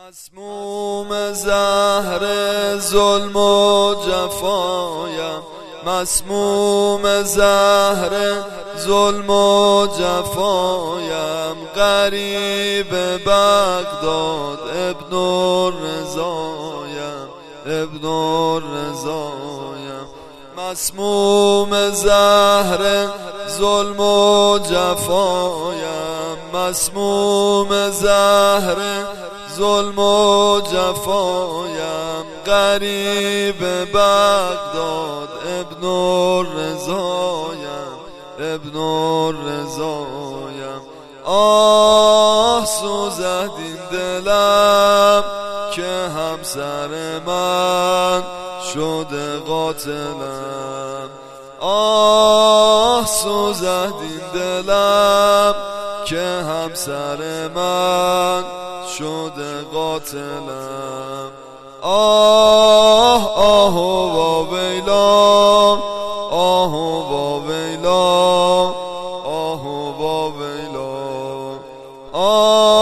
مسموم زهر ظلم و جفایم، مسموم زهر ظلم و جفایم، غریب بغداد ابن الرضایم، ابن الرضایم. مسموم زهر ظلم و جفایم، مسموم زهر ظلم و جفایم، غریب بغداد ابن الرضایم، ابن الرضایم. آه سوزد این دلم که همسر من شده قاتلم، آه سوزد این دلم که همسر من شده قاتلم. آه آه و ویلا، آه و ویلا، آه و ویلا.